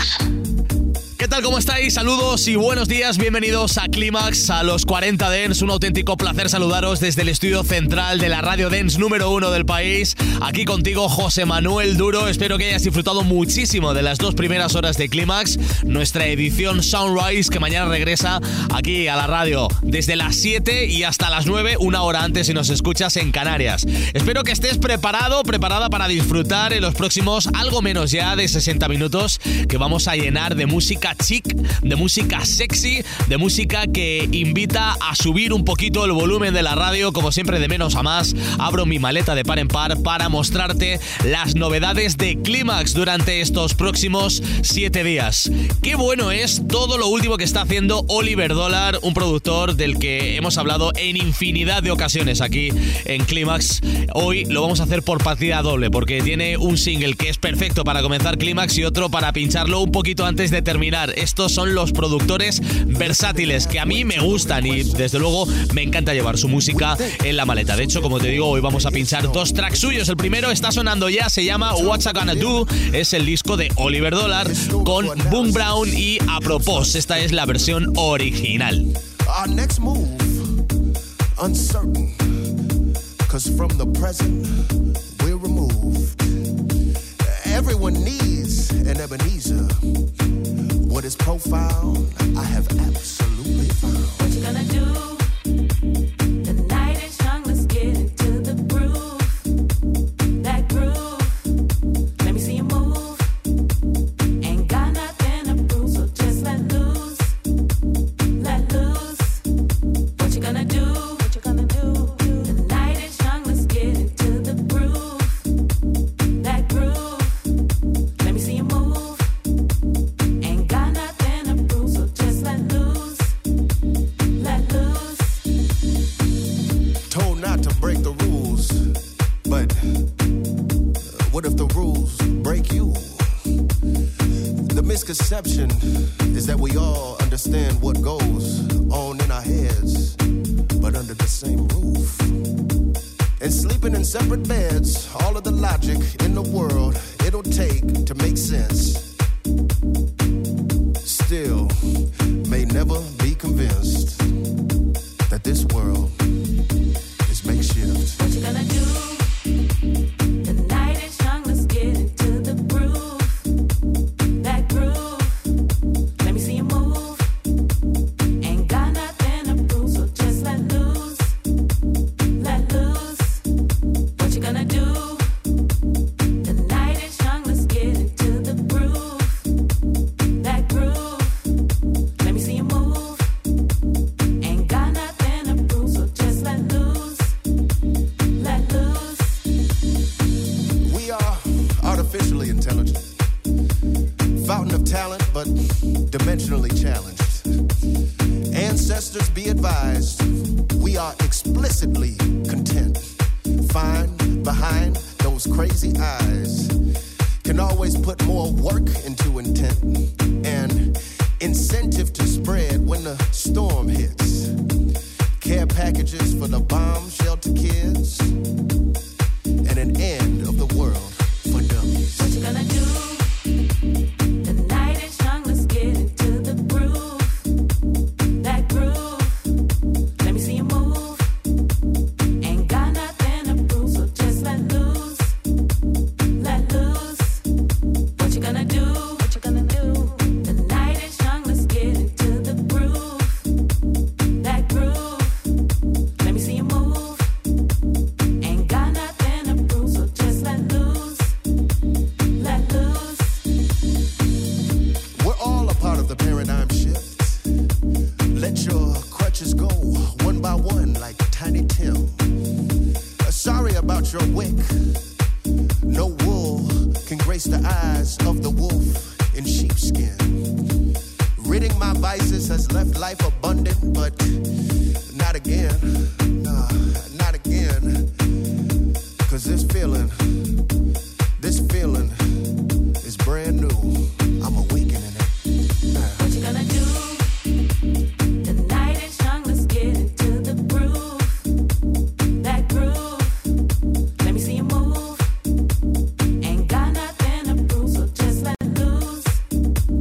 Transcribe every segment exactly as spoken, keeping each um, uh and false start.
Clímax. ¿Qué tal? ¿Cómo estáis? Saludos y buenos días. Bienvenidos a Clímax, a los cuarenta Dance. Un auténtico placer saludaros desde el estudio central de la radio Dance número uno del país. Aquí contigo, José Manuel Duro. Espero que hayas disfrutado muchísimo de las dos primeras horas de Clímax, nuestra edición Sunrise, que mañana regresa aquí a la radio desde las siete y hasta las nueve, una hora antes si nos escuchas en Canarias. Espero que estés preparado, preparada para disfrutar en los próximos algo menos ya de sesenta minutos que vamos a llenar de música chic, de música sexy, de música que invita a subir un poquito el volumen de la radio, como siempre de menos a más. Abro mi maleta de par en par para mostrarte las novedades de Clímax durante estos próximos siete días. Qué bueno es todo lo último que está haciendo Oliver Dollar, un productor del que hemos hablado en infinidad de ocasiones aquí en Clímax. Hoy lo vamos a hacer por partida doble, porque tiene un single que es perfecto para comenzar Clímax y otro para pincharlo un poquito antes de terminar. Estos son los productores versátiles que a mí me gustan y desde luego me encanta llevar su música en la maleta. De hecho, como te digo, hoy vamos a pinchar dos tracks suyos. El primero está sonando ya, se llama What's I Gonna Do. Es el disco de Oliver Dollar con Boom Brown y Apropos. Esta es la versión original. Our next move, uncertain, 'cause from the present we're removed. Everyone needs an Ebenezer. What is profound, I have absolutely found. What you gonna do? The night is young, let's get into the groove. That groove, let me see you move. Ain't got nothing to prove, so just let loose. Let loose. What you gonna do? What you gonna do? The night is young, let's get into the groove. That groove, let me see you move. Break the rules, but what if the rules break you? The misconception is that we all understand what goes on in our heads, but under the same roof. And sleeping in separate beds, all of the logic in the world it'll take to make sense still may never be convinced that this world makeshift. What you gonna do? The night is young, let's get into the groove. That groove, let me see you move. Ain't got nothing to prove, so just let loose. Let loose. What you gonna do? The night is young, let's get into the groove. That groove, let me see you move. Ain't got nothing to prove, so just let loose. Let loose. We are artificially intelligent, fountain of talent, but dimensionally challenged. Ancestors be advised, we are explicitly content. Find behind those crazy eyes. Can always put more work into intent and incentive to spread when the storm hits. Care packages for the bomb shelter kids, and an end of the world for dummies. What you gonna do? The night is young, let's get into the groove. That groove, let me see you move. Ain't got nothing to prove, so just let loose. Let loose. What you gonna do? What you gonna do? The night is young, let's get into the groove. That groove, let me see you move. Ain't got nothing to prove, so just let loose. Let loose. We're all a part of the paradigm shift. Let your crutches go one by one like Tiny Tim. Uh, sorry about your wick. No wool can grace the eyes of the wolf in sheepskin. Ridding my vices has left life abundant, but not again. Nah, not again. 'Cause this feeling, this feeling is brand new. I'm awakening it. Nah. What you gonna do? The night is young, let's get into the groove. That groove, let me see you move. Ain't got nothing to prove, so just let loose.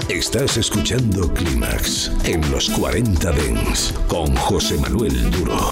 Estás escuchando Clímax en los cuarenta Dance con José Manuel Duro.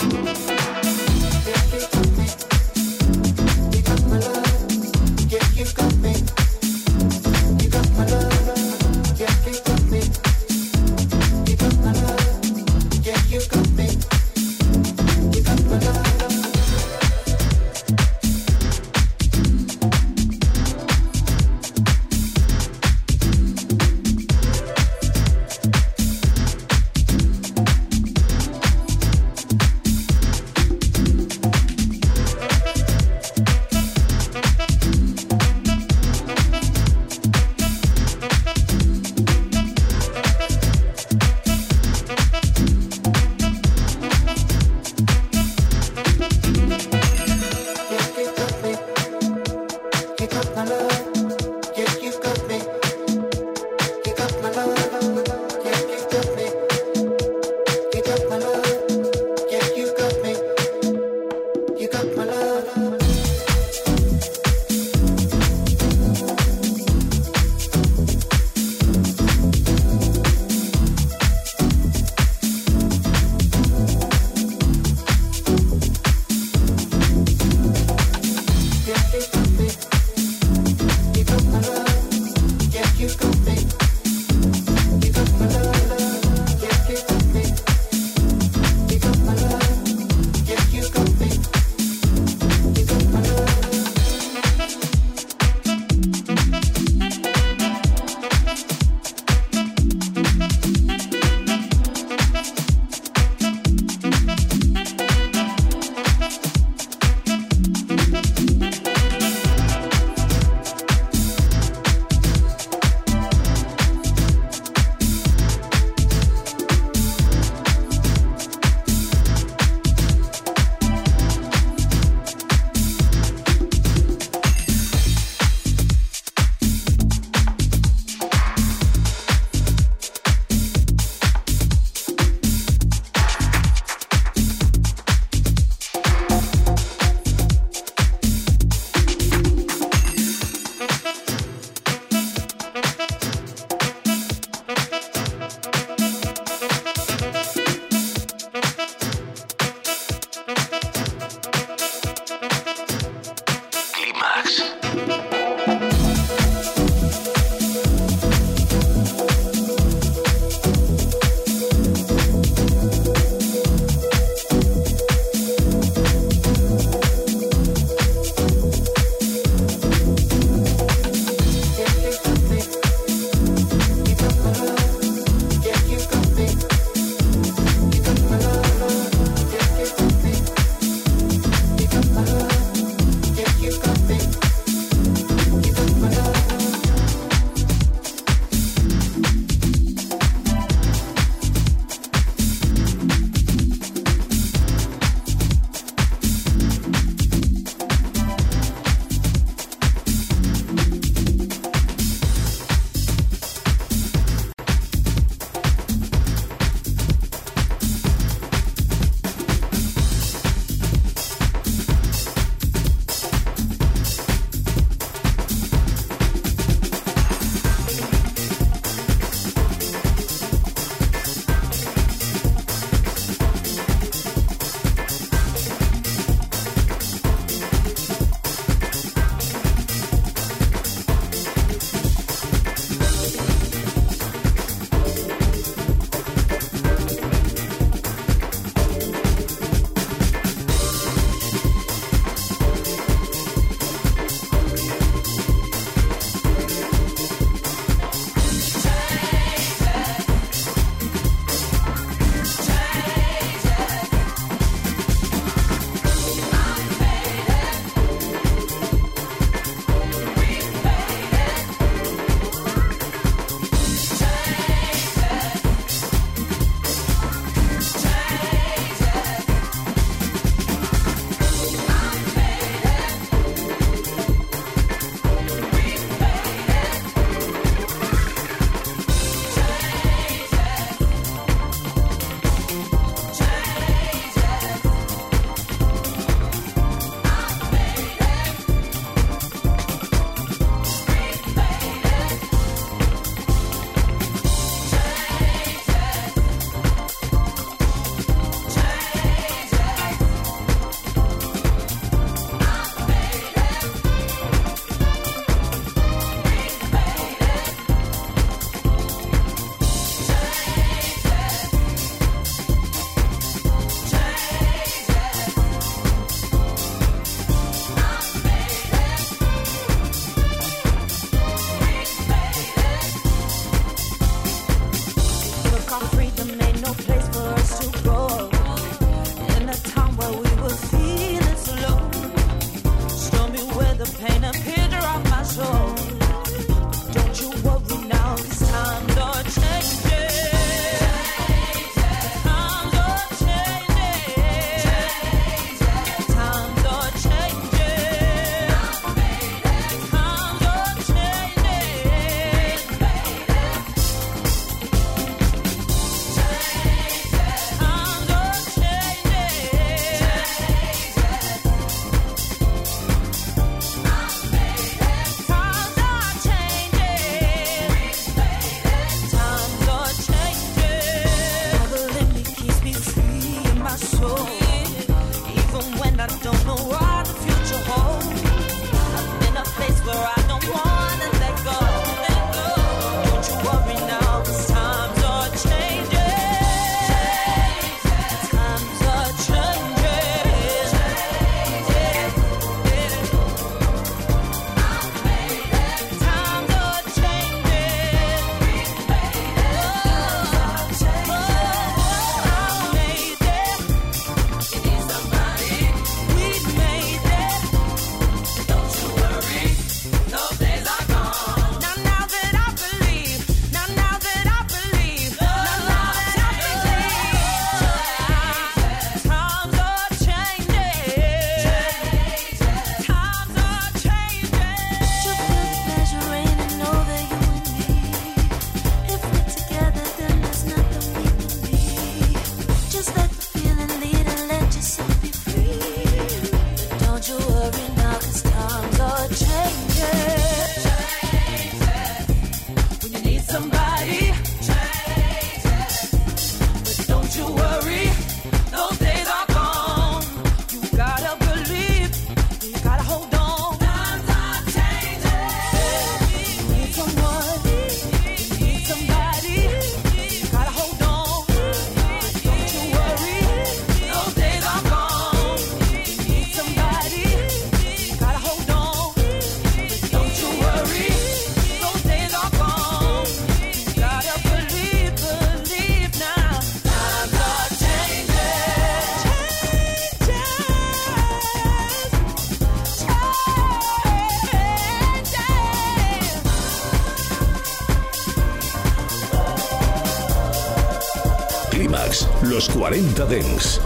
Clímax, los cuarenta Dance.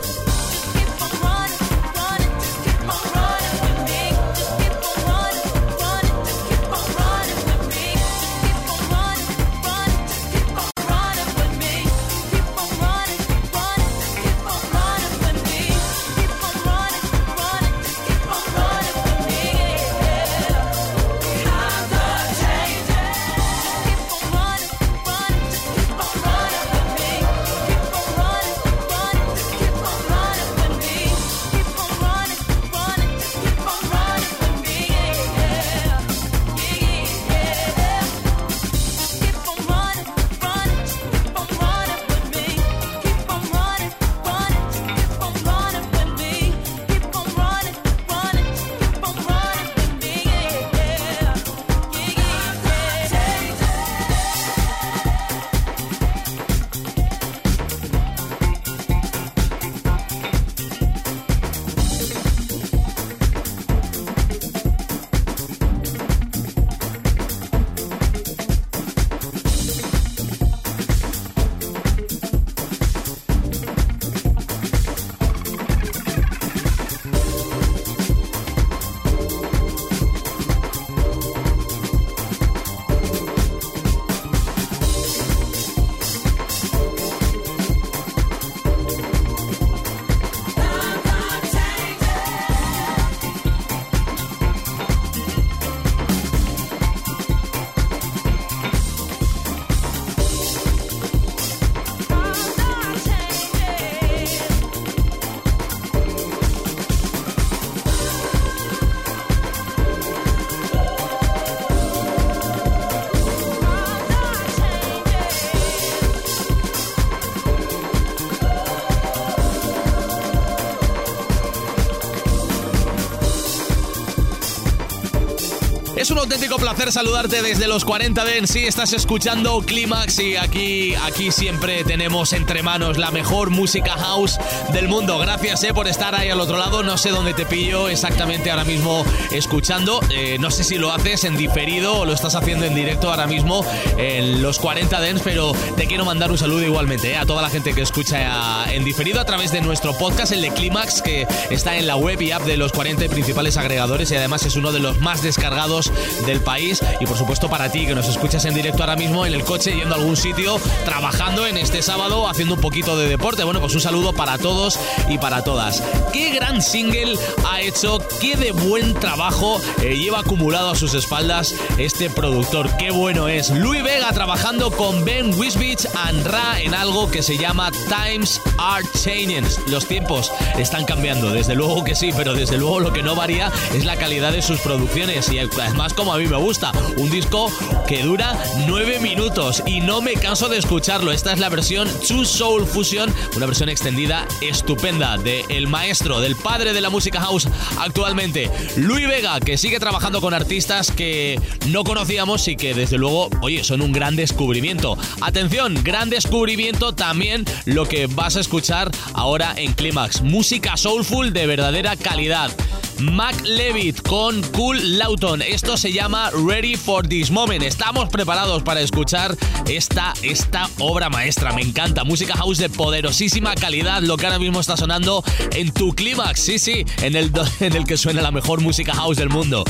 Es un auténtico placer saludarte desde los cuarenta Dance. Sí, estás escuchando Clímax y aquí, aquí siempre tenemos entre manos la mejor música house del mundo. Gracias eh, por estar ahí al otro lado. No sé dónde te pillo exactamente ahora mismo escuchando. Eh, no sé si lo haces en diferido o lo estás haciendo en directo ahora mismo en los cuarenta Dance, pero te quiero mandar un saludo igualmente eh, a toda la gente que escucha en diferido a través de nuestro podcast, el de Clímax, que está en la web y app de los cuarenta principales agregadores y además es uno de los más descargados del país. Y por supuesto para ti que nos escuchas en directo ahora mismo en el coche, yendo a algún sitio, trabajando en este sábado, haciendo un poquito de deporte. Bueno, pues un saludo para todos y para todas. Qué gran single ha hecho, qué de buen trabajo eh, lleva acumulado a sus espaldas este productor. Qué bueno es Louie Vega trabajando con Ben Wisbech and Ra en algo que se llama Times Are Changing. Los tiempos están cambiando, desde luego que sí, pero desde luego lo que no varía es la calidad de sus producciones y además como a mí me gusta, un disco que dura nueve minutos y no me canso de escucharlo. Esta es la versión Two Soul Fusion, una versión extendida estupenda de el maestro, del padre de la música house actualmente, Louie Vega, que sigue trabajando con artistas que no conocíamos y que desde luego, oye, son un gran descubrimiento. Atención, gran descubrimiento también lo que vas a escuchar ahora en Clímax, música soulful de verdadera calidad. Mac Levitt con Cool Lawton. Esto se llama Ready for This Moment. Estamos preparados para escuchar esta, esta obra maestra. Me encanta. Música house de poderosísima calidad. Lo que ahora mismo está sonando en tu Clímax. Sí, sí, en el, en el que suena la mejor música house del mundo.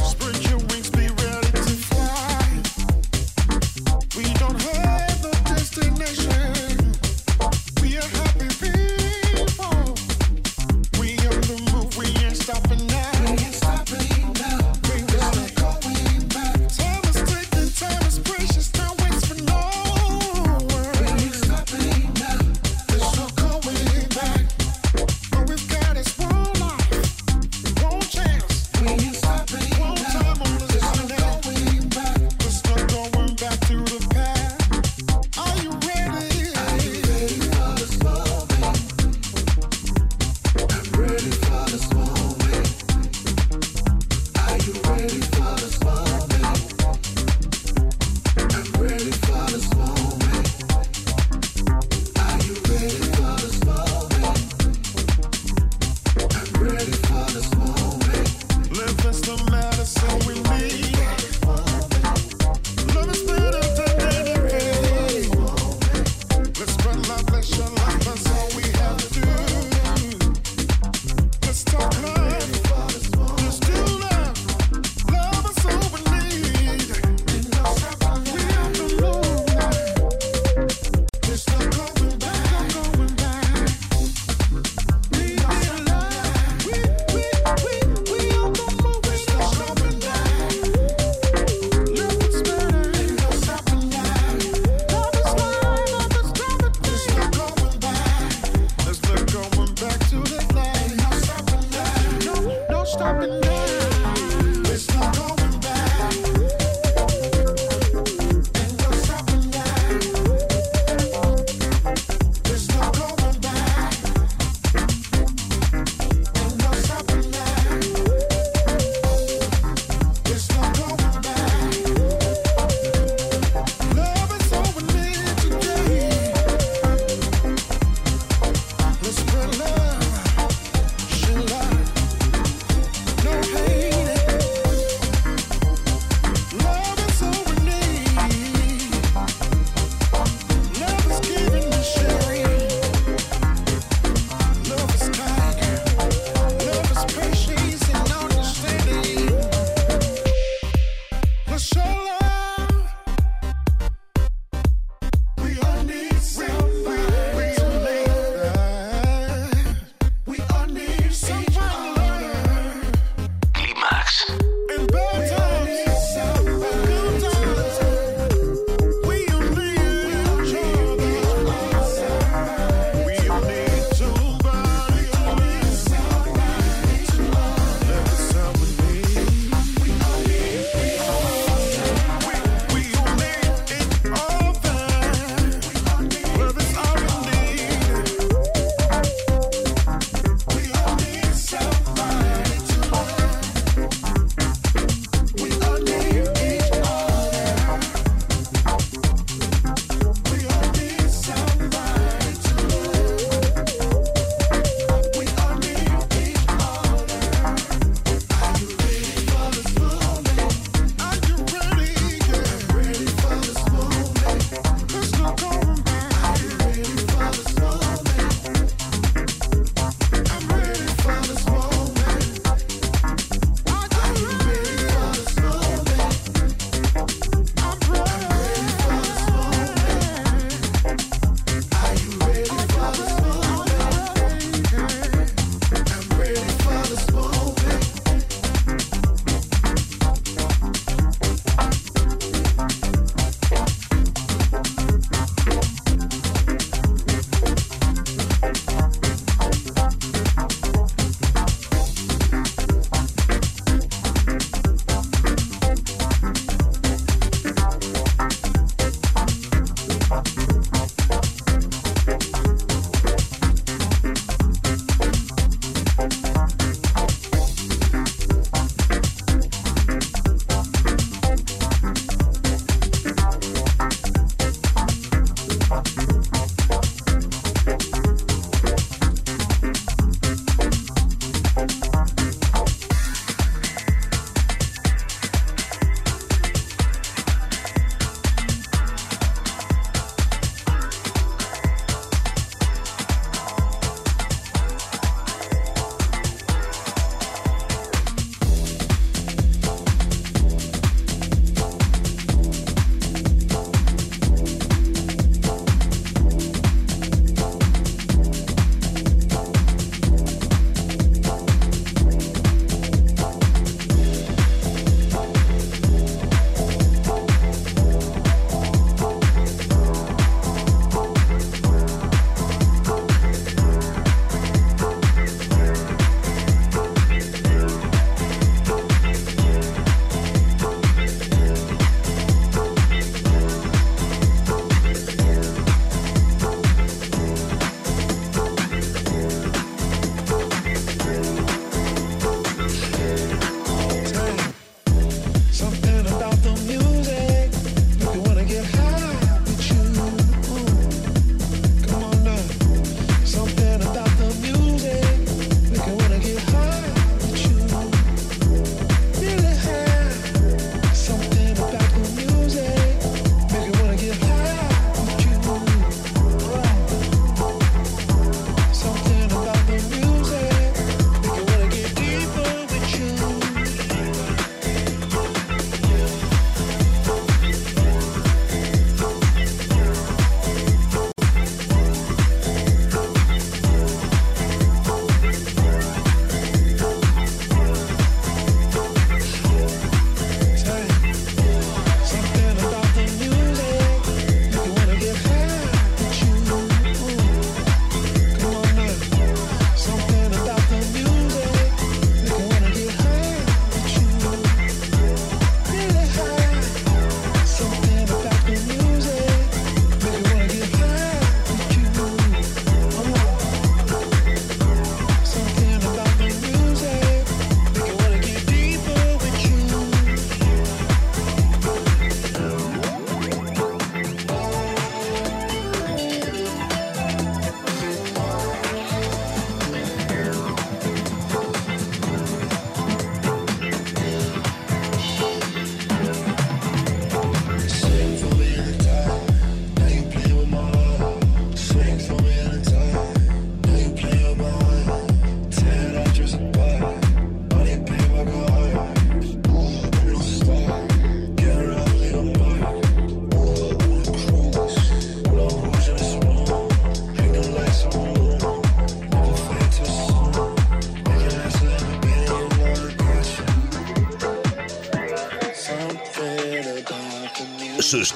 One time on the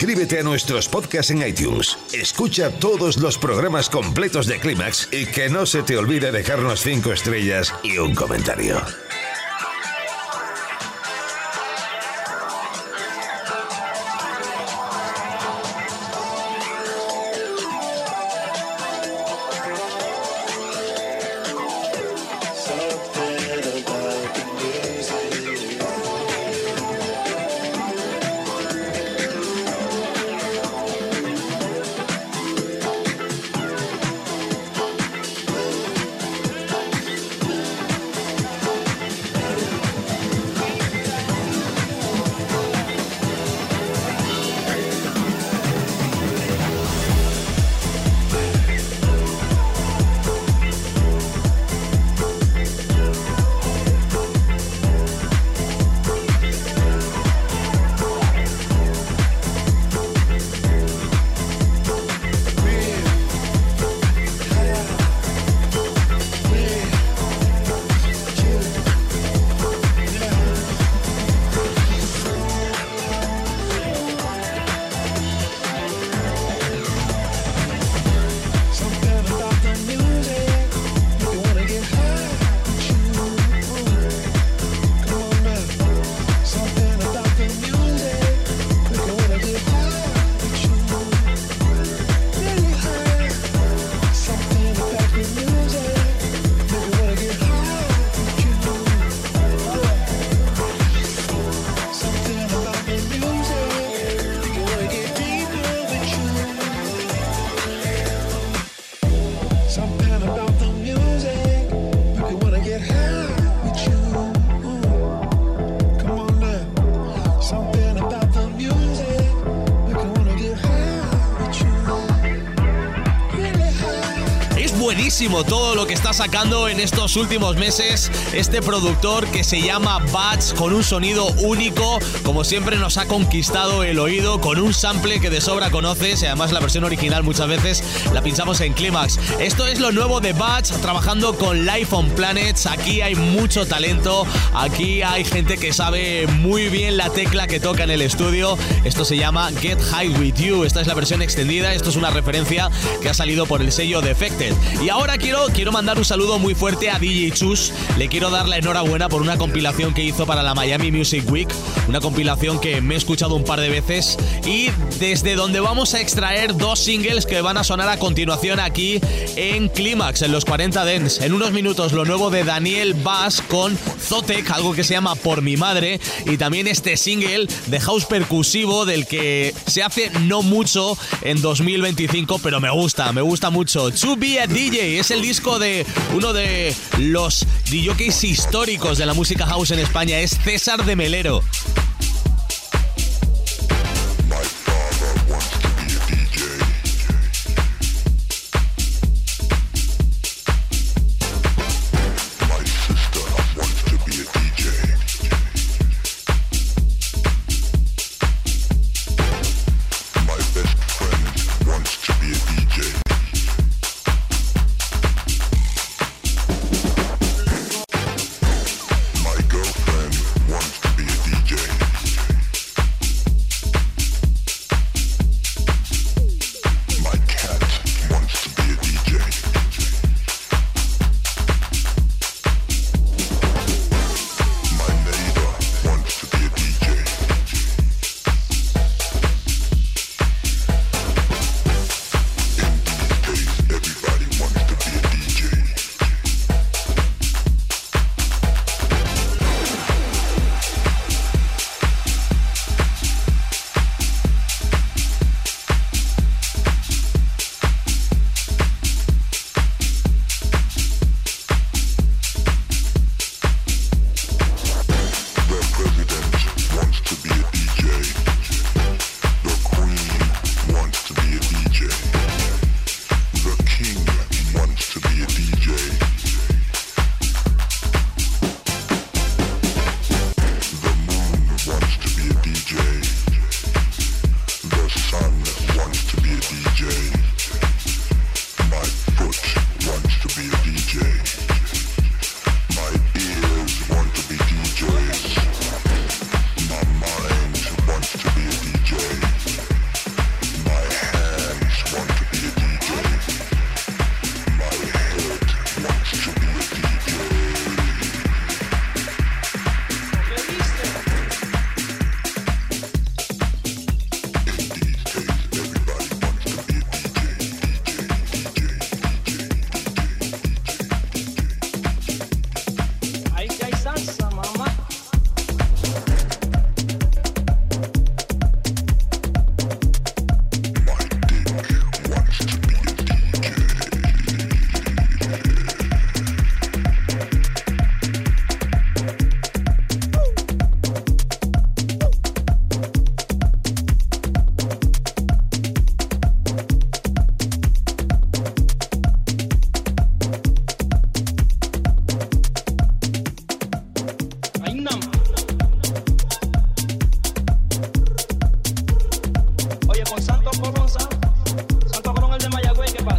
Suscríbete a nuestros podcasts en iTunes. Escucha todos los programas completos de Clímax y que no se te olvide dejarnos cinco estrellas y un comentario. Todo lo que está sacando en estos últimos meses este productor que se llama Bats, con un sonido único, como siempre nos ha conquistado el oído, con un sample que de sobra conoces, y además la versión original muchas veces la pinchamos en Clímax. Esto es lo nuevo de Bats, trabajando con Life on Planets. Aquí hay mucho talento, aquí hay gente que sabe muy bien la tecla que toca en el estudio. Esto se llama Get High With You, esta es la versión extendida, esto es una referencia que ha salido por el sello Defected. Y ahora quiero, quiero mandar un saludo muy fuerte a D J Chus. Le quiero dar la enhorabuena por una compilación que hizo para la Miami Music Week, una compilación que me he escuchado un par de veces y desde donde vamos a extraer dos singles que van a sonar a continuación aquí en Clímax, en los cuarenta Dance. En unos minutos lo nuevo de Daniel Bass con Zotek, algo que se llama Por Mi Madre, y también este single de house percusivo del que se hace no mucho en dos mil veinticinco, pero me gusta, me gusta mucho. To Be a D J es el disco de uno de los D Js históricos de la música house en España, es César de Melero. My girlfriend wants to be a D J.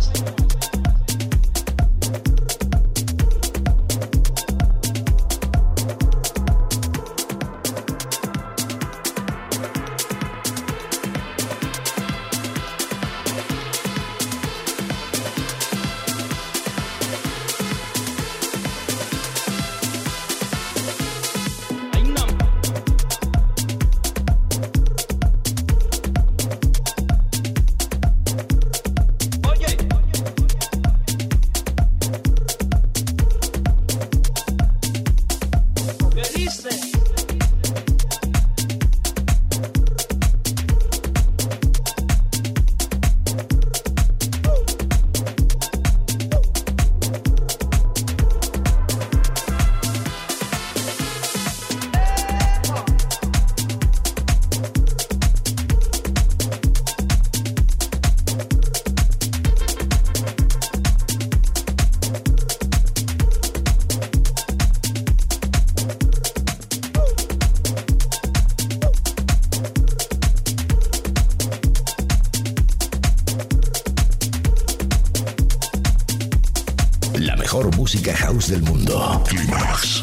Música house del mundo. Climax.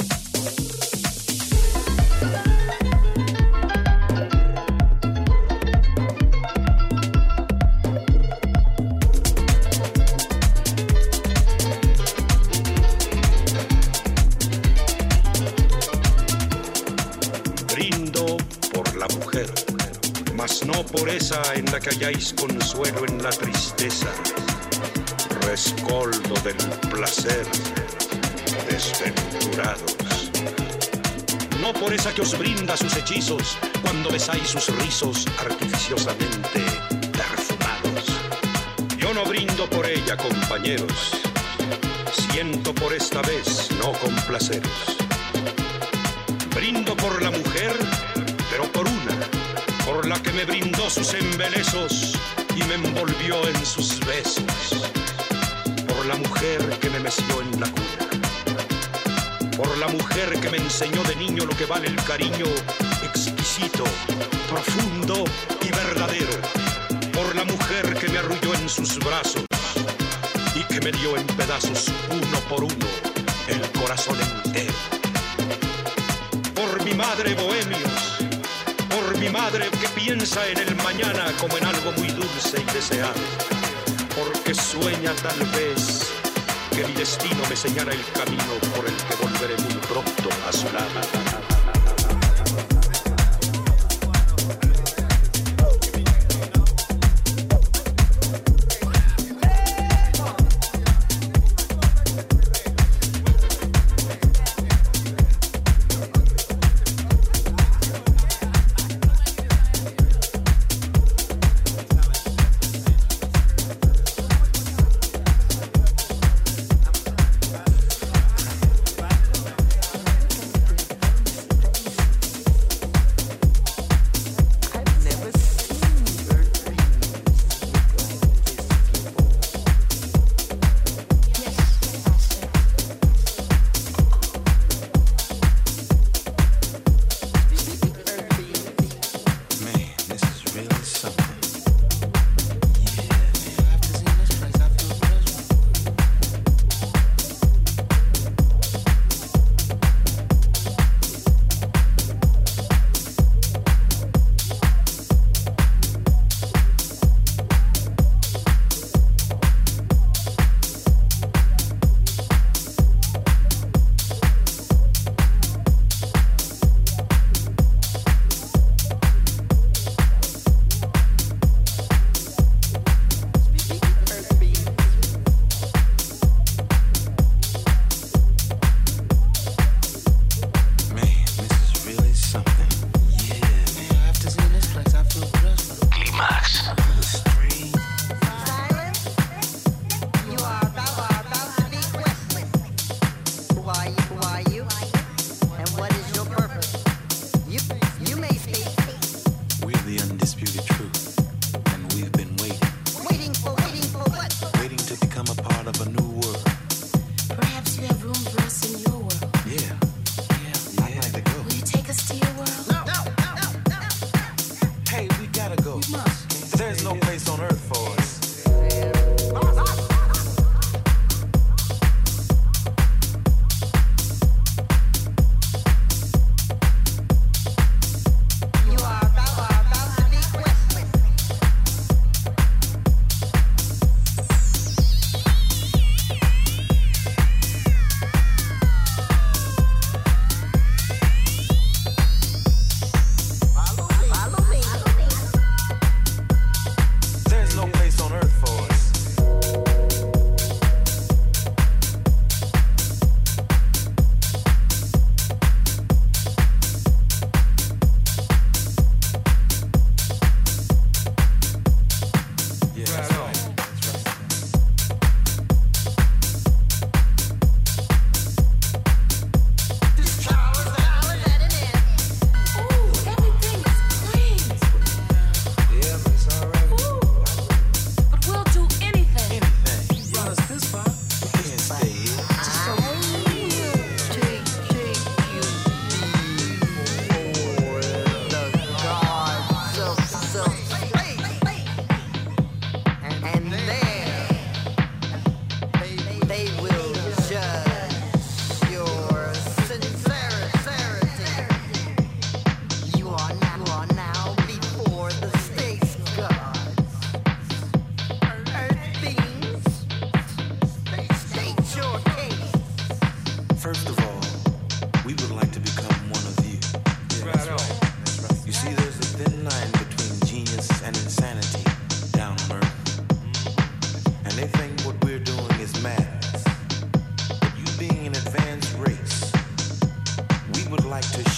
Brindo por la mujer, mas no por esa en la que halláis consuelo en la tristeza. Rescoldo del placer, desventurados. No por esa que os brinda sus hechizos cuando besáis sus rizos artificiosamente perfumados. Yo no brindo por ella, compañeros. Siento por esta vez no complaceros. Brindo por la mujer, pero por una, por la que me brindó sus embelezos y me envolvió en sus besos. Por la mujer que me meció en la cuna. Por la mujer que me enseñó de niño lo que vale el cariño exquisito, profundo y verdadero. Por la mujer que me arrulló en sus brazos y que me dio en pedazos uno por uno el corazón entero. Por mi madre, bohemios, por mi madre que piensa en el mañana como en algo muy dulce y deseado. Porque sueña tal vez que mi destino me señala el camino por el que volveré muy pronto a su lado.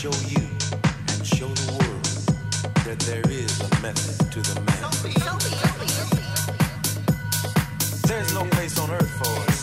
show you and show the world that there is a method to the madness. There's no place on earth for us.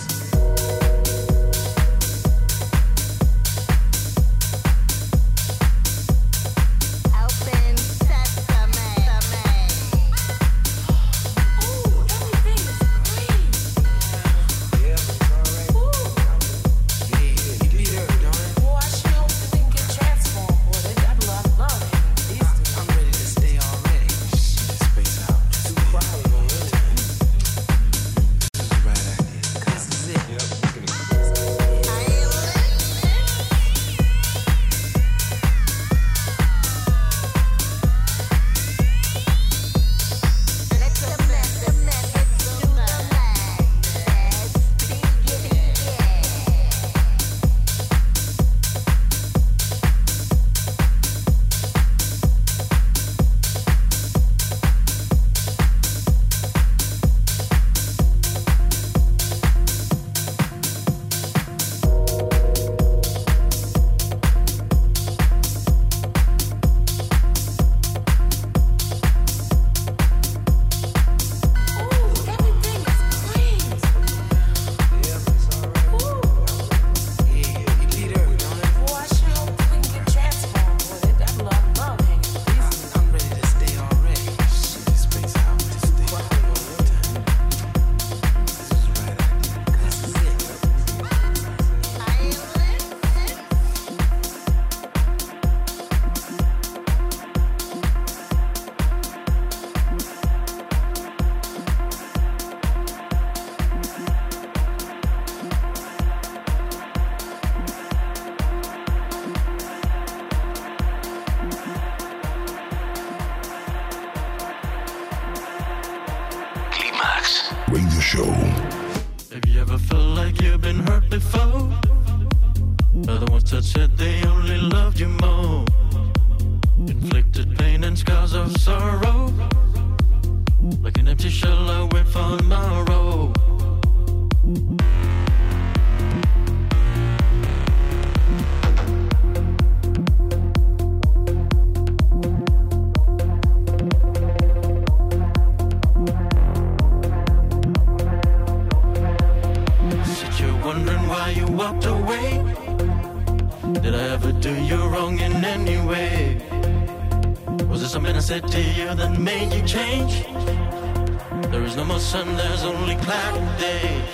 Radio Show. Have you ever felt like you've been hurt before? By the ones that said they only loved you more, inflicted pain and scars of sorrow, like an empty shell I wait for tomorrow. You walked away. Did I ever do you wrong in any way? Was it something I said to you that made you change? There is no more sun, there's only cloudy days.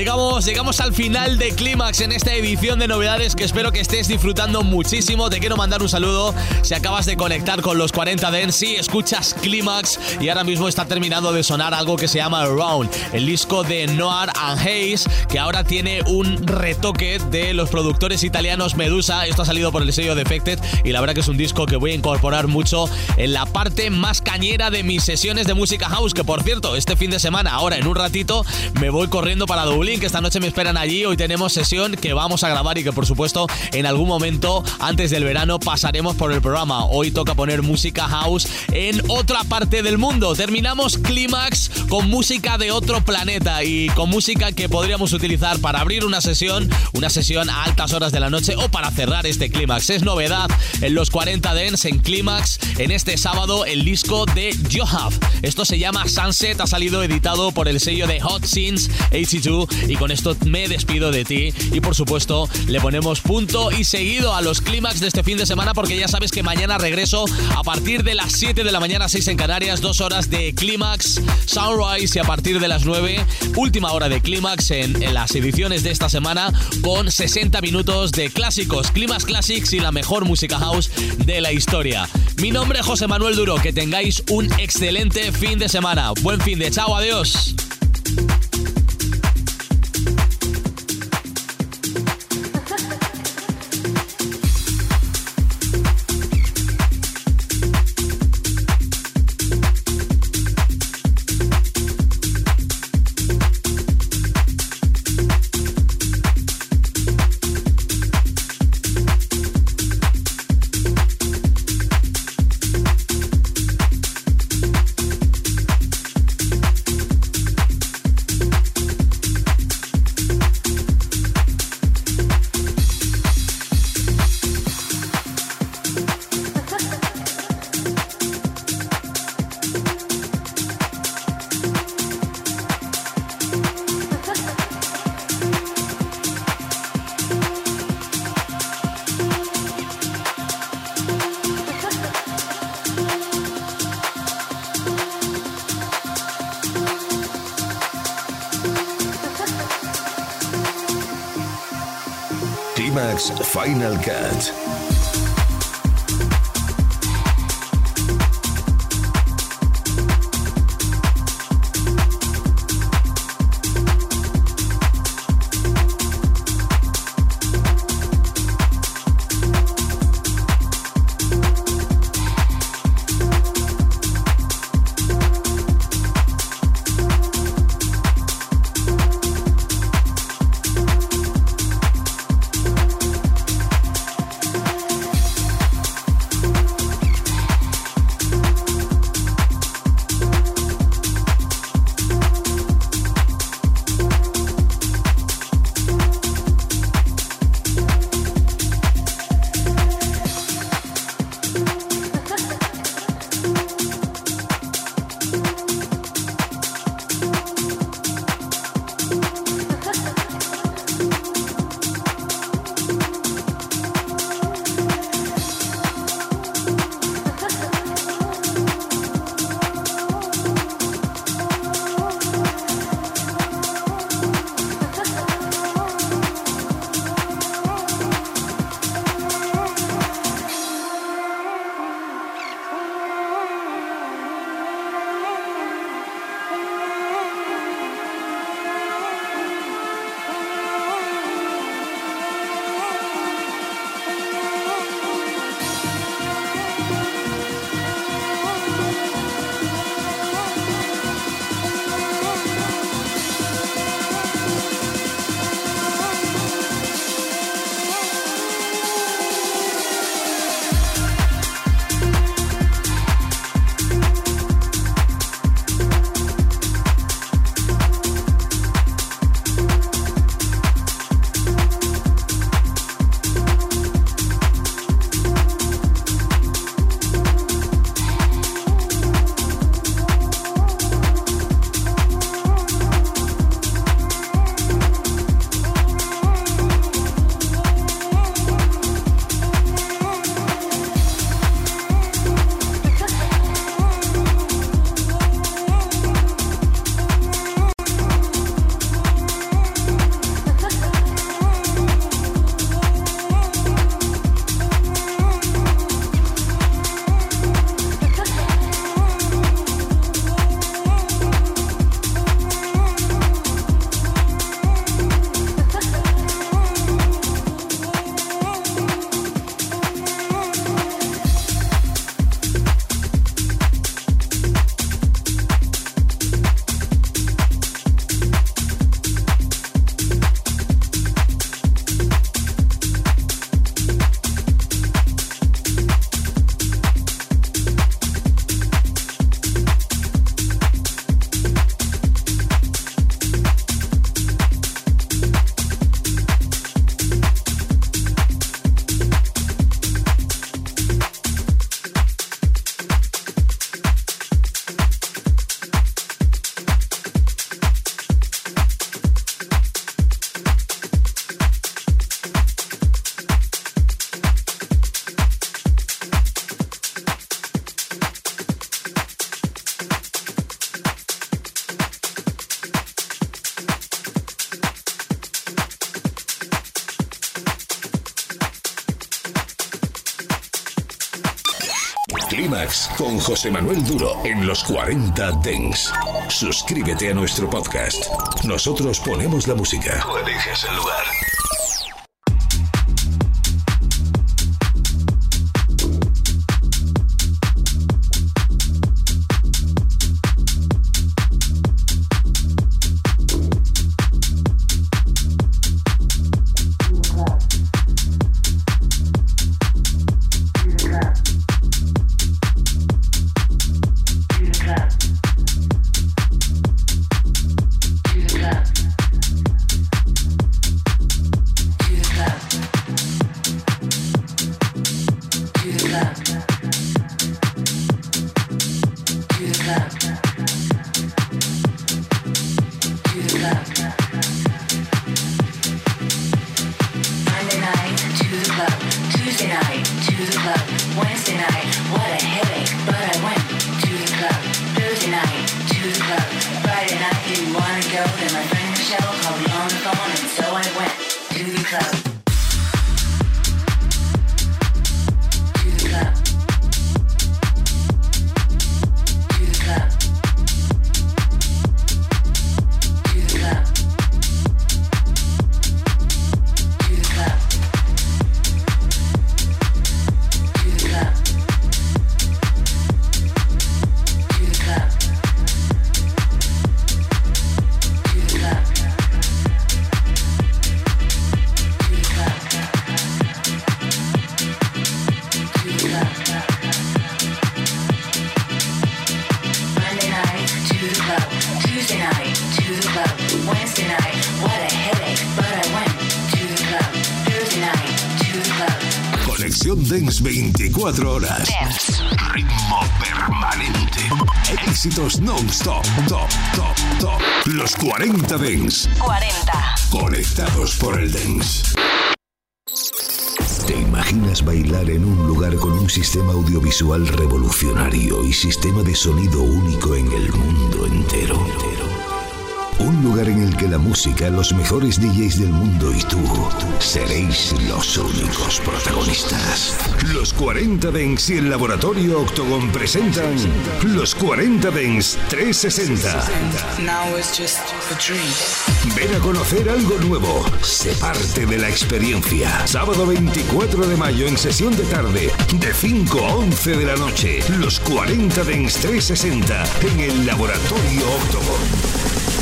Llegamos, llegamos al final de Clímax en esta edición de novedades que espero que estés disfrutando muchísimo. Te quiero mandar un saludo si acabas de conectar con los cuarenta Dance, si escuchas Clímax y ahora mismo está terminando de sonar algo que se llama Around, el disco de Noir and Hayes, que ahora tiene un retoque de los productores italianos Medusa. Esto ha salido por el sello Defected y la verdad que es un disco que voy a incorporar mucho en la parte más cañera de mis sesiones de música house, que por cierto, este fin de semana, ahora en un ratito, me voy corriendo para Dublín, que esta noche me esperan allí. Hoy tenemos sesión que vamos a grabar y que por supuesto en algún momento antes del verano pasaremos por el programa. Hoy toca poner música house en otra parte del mundo. Terminamos Clímax con música de otro planeta y con música que podríamos utilizar para abrir una sesión, una sesión a altas horas de la noche o para cerrar este Clímax. Es novedad en los cuarenta Dance en Clímax en este sábado el disco de Johab. Esto se llama Sunset, ha salido editado por el sello de Hot Scenes ochenta y dos y con esto me despido de ti y por supuesto le ponemos punto y seguido a los Clímax de este fin de semana, porque ya sabes que mañana regreso a partir de las siete de la mañana, seis en Canarias, dos horas de Clímax Sunrise y a partir de las nueve, última hora de Clímax en, en las ediciones de esta semana con sesenta minutos de clásicos, Clímax Classics y la mejor música house de la historia. Mi nombre es José Manuel Duro, que tengáis un excelente fin de semana. Buen fin de chao, adiós. Clímax Final Cut. Clímax con José Manuel Duro en los cuarenta Dance. Suscríbete a nuestro podcast. Nosotros ponemos la música. Tú eliges el lugar. Dance veinticuatro horas. Dance. Ritmo permanente. Éxitos non-stop. Top, top, top. Los cuarenta Dance. cuarenta. Conectados por el Dance. ¿Te imaginas bailar en un lugar con un sistema audiovisual revolucionario y sistema de sonido único en el mundo entero? Un lugar en el que la música, los mejores D Js del mundo y tú seréis los únicos protagonistas. Los cuarenta Dance y el Laboratorio Octogon presentan Los cuarenta Dance trescientos sesenta. Ven a conocer algo nuevo. Sé parte de la experiencia. Sábado veinticuatro de mayo en sesión de tarde, de cinco a once de la noche. Los cuarenta Dance trescientos sesenta en el Laboratorio Octogon.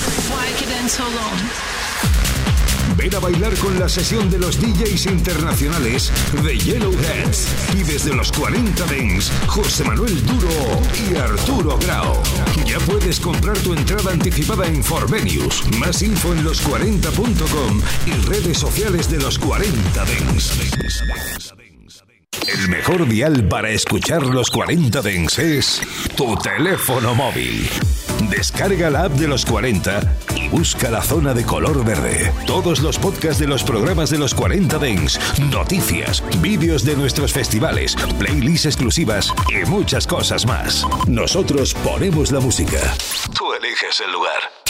Ven a bailar con la sesión de los D Js internacionales de Yellowheads y desde los cuarenta Dance, José Manuel Duro y Arturo Grau. Ya puedes comprar tu entrada anticipada en Forvenues. Más info en los cuarenta punto com y redes sociales de los cuarenta Dance. El mejor dial para escuchar los cuarenta Dance es tu teléfono móvil. Descarga la app de los cuarenta y busca la zona de color verde. Todos los podcasts de los programas de los cuarenta Dance, noticias, vídeos de nuestros festivales, playlists exclusivas y muchas cosas más. Nosotros ponemos la música. Tú eliges el lugar.